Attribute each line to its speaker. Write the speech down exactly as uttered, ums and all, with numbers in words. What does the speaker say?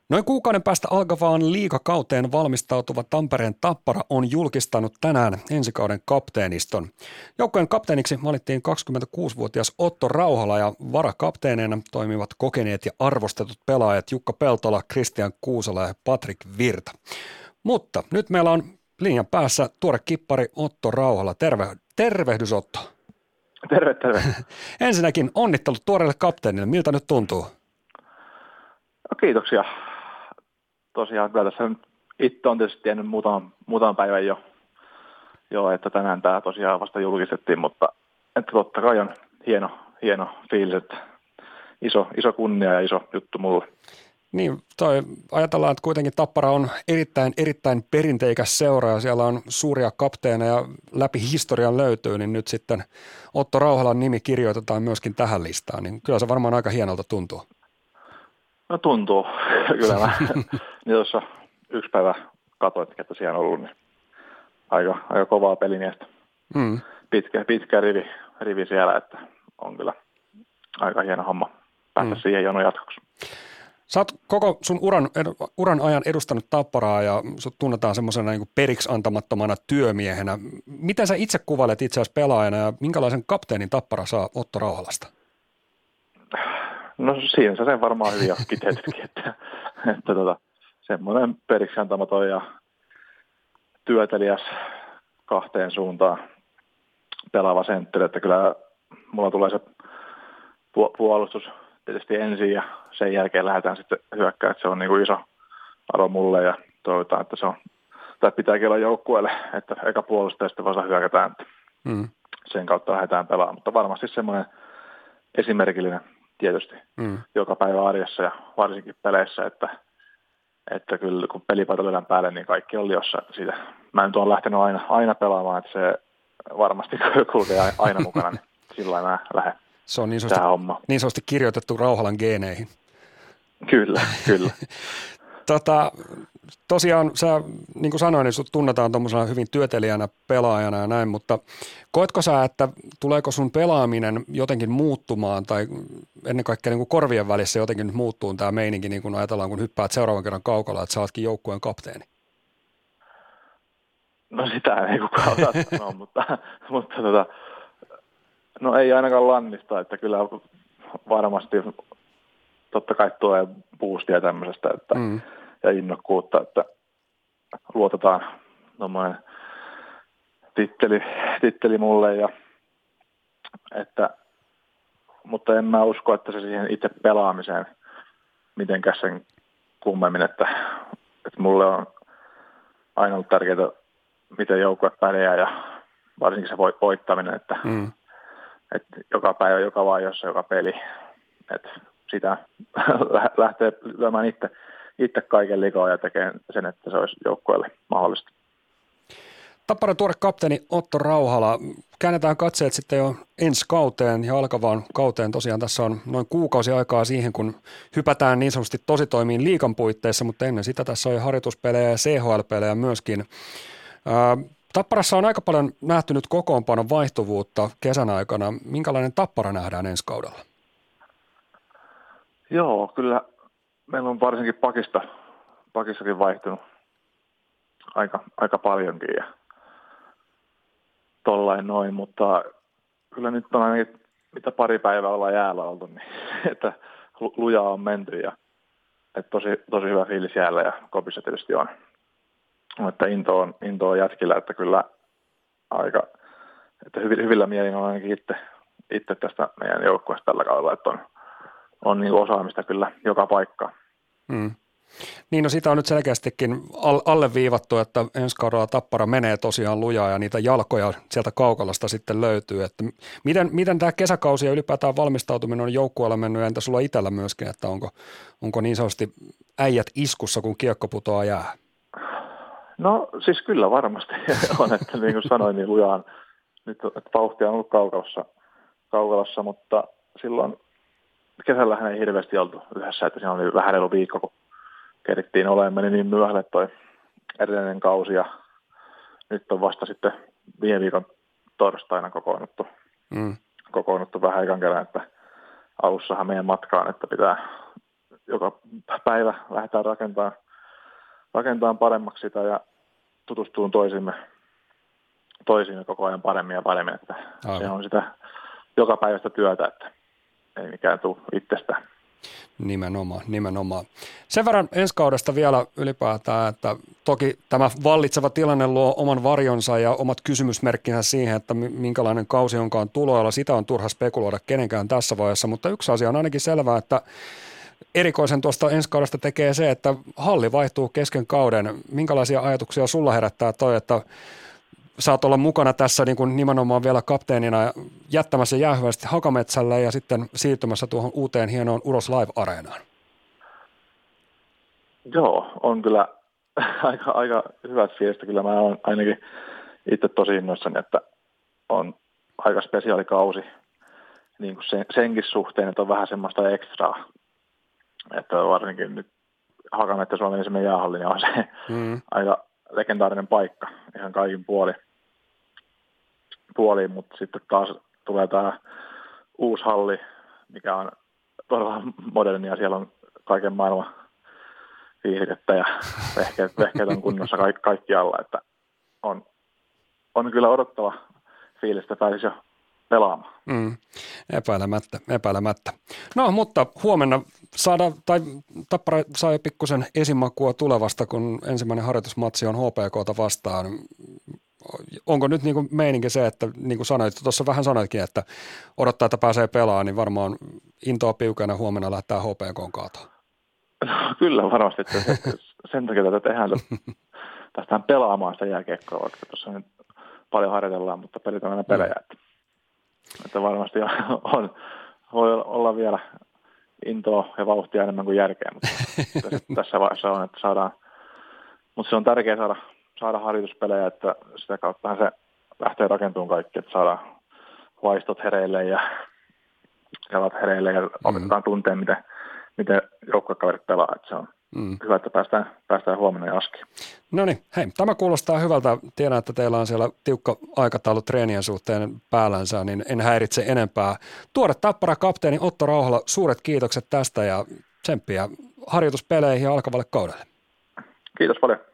Speaker 1: Noin kuukauden päästä alkavaan liigakauteen valmistautuva Tampereen Tappara on julkistanut tänään ensikauden kapteeniston. Joukkueen kapteeniksi valittiin kaksikymmentäkuusivuotias Otto Rauhala ja varakapteeneina toimivat kokeneet ja arvostetut pelaajat Jukka Peltola, Kristian Kuusela ja Patrik Virta. Mutta nyt meillä on linjan päässä tuore kippari Otto Rauhala. Terve, tervehdys Otto.
Speaker 2: Terve, terve.
Speaker 1: Ensinnäkin onnittelut tuoreelle kapteenille. Miltä nyt tuntuu?
Speaker 2: No, kiitoksia. Tosiaan kyllä tässä itse on tietysti tiennyt muutaman, muutaman päivän jo, jo, että tänään tämä tosiaan vasta julkistettiin, mutta että totta kai on hieno, hieno fiilis, että iso, iso kunnia ja iso juttu mulle.
Speaker 1: Niin, toi, ajatellaan, että kuitenkin Tappara on erittäin, erittäin perinteikäs seura ja siellä on suuria kapteeneja läpi historian löytyy, niin nyt sitten Otto Rauhalan nimi kirjoitetaan myöskin tähän listaan, niin kyllä se varmaan aika hienolta tuntuu.
Speaker 2: No tuntuu, kyllä mä niin tuossa yksi päivä katsoitkin, että siellä on ollut niin aika, aika kovaa pelimiestä. Mm. Pitkä, pitkä rivi, rivi siellä, että on kyllä aika hieno homma päästä mm. siihen jonon jatkoksi.
Speaker 1: Sä oot koko sun uran, uran ajan edustanut Tapparaa ja sut tunnetaan semmoisena niin kuin periksi antamattomana työmiehenä. Miten sä itse kuvailet itse asiassa pelaajana ja minkälaisen kapteenin Tappara saa Otto Rauhalasta?
Speaker 2: No siinä sä sen varmaan hyvin kiteytitkin, että, että tota, semmoinen periksi antamaton ja työtelijäs kahteen suuntaan pelaava sentteri, että kyllä mulla tulee se puolustus tietysti ensin ja sen jälkeen lähdetään sitten hyökkää, että se on niin kuin iso aro mulle ja toivotaan, että se on, tai pitääkin olla joukkueelle, että eka puolustaja sitten vasta hyökätään, että mm. sen kautta lähdetään pelaamaan, mutta varmasti semmoinen esimerkillinen tietysti mm. joka päivä arjessa ja varsinkin peleissä, että, että kyllä kun pelipaita löydään päälle, niin kaikki on liossa, että siitä mä nyt olen lähtenyt aina, aina pelaamaan, että se varmasti kulkee aina mukana, niin sillä lailla mä lähden.
Speaker 1: Se on niin sanotusti, niin sanotusti kirjoitettu Rauhalan geeneihin.
Speaker 2: Kyllä, kyllä.
Speaker 1: tota, tosiaan, sä, niin kuin sanoin, niin sut tunnetaan tuommoisena hyvin työtelijänä, pelaajana ja näin, mutta koetko sä, että tuleeko sun pelaaminen jotenkin muuttumaan tai ennen kaikkea niin kuin korvien välissä jotenkin nyt muuttuu tämä meininki, niin kuin ajatellaan, kun hyppäät seuraavan kerran kaukalla, että sä ootkin joukkueen kapteeni?
Speaker 2: No sitä ei kukaan osaa sanoa, mutta, mutta tota, no ei ainakaan lannista, että kyllä varmasti totta kai tulee boostia tämmöisestä että, mm. ja innokkuutta, että luotetaan tuommoinen titteli, titteli mulle, ja, että, mutta en mä usko, että se siihen itse pelaamiseen mitenkään sen kummemmin, että, että mulle on aina ollut tärkeää, miten joukkue pärjää ja varsinkin se voittaminen, että mm. että joka päivä, joka vaiheessa, joka peli, että sitä lähtee lyömään itse, itse kaiken likoon ja tekee sen, että se olisi joukkueelle mahdollista.
Speaker 1: Tapparan tuore kapteeni Otto Rauhala. Käännetään katseet sitten jo ensi kauteen ja alkavaan kauteen. Tosiaan tässä on noin kuukausi aikaa siihen, kun hypätään niin sanotusti tositoimiin liigan puitteissa, mutta ennen sitä tässä on jo harjoituspelejä ja C H L-pelejä myöskin. Ää, Tapparassa on aika paljon nähty nyt kokoonpanon vaihtuvuutta kesän aikana. Minkälainen Tappara nähdään ensi kaudella?
Speaker 2: Joo, kyllä meillä on varsinkin pakista, pakissakin vaihtunut aika, aika paljonkin ja tollain noin, mutta kyllä nyt on ainakin mitä pari päivää ollaan jäällä oltu, niin että lujaa on menty ja että tosi, tosi hyvä fiilis jäällä ja kopissa tietysti on. Että into on, into on jätkillä, että kyllä aika, että hyvillä mielin on ainakin itse, itse tästä meidän joukkueesta tällä kaudella, että on, on niin osaamista kyllä joka paikkaan.
Speaker 1: Mm. Niin no sitä on nyt selkeästikin alleviivattu, että ensi kaudella Tappara menee tosiaan lujaa ja niitä jalkoja sieltä kaukalosta sitten löytyy. Että miten, miten tämä kesäkausi ja ylipäätään valmistautuminen on joukkueella mennyt ja entä sulla itsellä myöskin, että onko, onko niin sanotusti äijät iskussa, kun kiekko putoaa jää?
Speaker 2: No siis kyllä varmasti on, että niin kuin sanoin, niin lujaan nyt että vauhtia on ollut kaukalossa, kaukalossa, mutta silloin kesällähän ei hirveästi oltu yhdessä, että siinä oli vähän reilu viikko, kun kerittiin olemaan, meni niin myöhälle toi edellinen kausi ja nyt on vasta sitten viime viikon torstaina kokoonnuttu, mm. kokoonnuttu vähän ekan kerran, että alussahan meidän matkaan, että pitää joka päivä lähdetään rakentamaan, rakentamaan paremmaksi sitä ja tutustumaan toisimme, toisimme koko ajan paremmin ja paremmin. Että se on sitä joka päivästä työtä, että ei mikään tule itsestään.
Speaker 1: Nimenomaan, nimenomaan. Sen verran ensi kaudesta vielä ylipäätään, että toki tämä vallitseva tilanne luo oman varjonsa ja omat kysymysmerkkinsä siihen, että minkälainen kausi onkaan tuloilla. Sitä on turha spekuloida kenenkään tässä vaiheessa, mutta yksi asia on ainakin selvää, että erikoisen tuosta ensi kaudesta tekee se, että halli vaihtuu kesken kauden. Minkälaisia ajatuksia sulla herättää toi, että saat olla mukana tässä niin kuin nimenomaan vielä kapteenina jättämässä jäähyvästi Hakametsälle ja sitten siirtymässä tuohon uuteen hienoon Uros Live-areenaan?
Speaker 2: Joo, on kyllä aika, aika hyvät fiilistä. Kyllä mä olen ainakin itse tosi innoissani, että on aika spesiaalikausi niin kuin sen, senkin suhteen, että on vähän semmoista ekstraa. Että varsinkin nyt Hakametsä Suomen ensimmäinen jäähalli, niin on se mm. aika legendaarinen paikka ihan kaikin puoli, puoliin, mutta sitten taas tulee tämä uusi halli, mikä on todella moderni ja siellä on kaiken maailman viihdettä ja vehkeet, vehkeet on kunnossa kaikki, kaikki alla, että on, on kyllä odottava fiilis, että pääsisi jo pelaamaan.
Speaker 1: Mm, epäilemättä, epäilemättä. No, mutta huomenna saada, tai Tappara saa jo pikkusen esimakua tulevasta, kun ensimmäinen harjoitusmatsi on H P K:ta vastaan. Onko nyt niin kuin meininki se, että niin kuin sanoit, tuossa vähän sanoitkin, että odottaa, että pääsee pelaamaan, niin varmaan intoa piukana huomenna lähtää H P K:n kaatoon?
Speaker 2: No, kyllä varmasti, että sen takia tätä tehdään, päästään pelaamaan sitä jääkiekkoa, vaikka tuossa nyt paljon harjoitellaan, mutta pelit on aina pelejä. Mm. Että varmasti on, voi olla vielä intoa ja vauhtia enemmän kuin järkeä, mutta tässä vaiheessa on, että saadaan, mutta se on tärkeää saada, saada harjoituspelejä, että sitä kauttahan se lähtee rakentumaan kaikki, että saadaan vaistot hereille ja jalat hereille ja mm. opetetaan tunteen, miten, miten joukkuekaverit pelaa, että se on mm. hyvä, että päästään, päästään huomenna ja askiin.
Speaker 1: No niin, hei, tämä kuulostaa hyvältä. Tiedän, että teillä on siellä tiukka aikataulu treenien suhteen päällänsä, niin en häiritse enempää. Tuore Tappara kapteeni Otto Rauhala, suuret kiitokset tästä ja tsemppiä harjoituspeleihin ja alkavalle kaudelle.
Speaker 2: Kiitos paljon.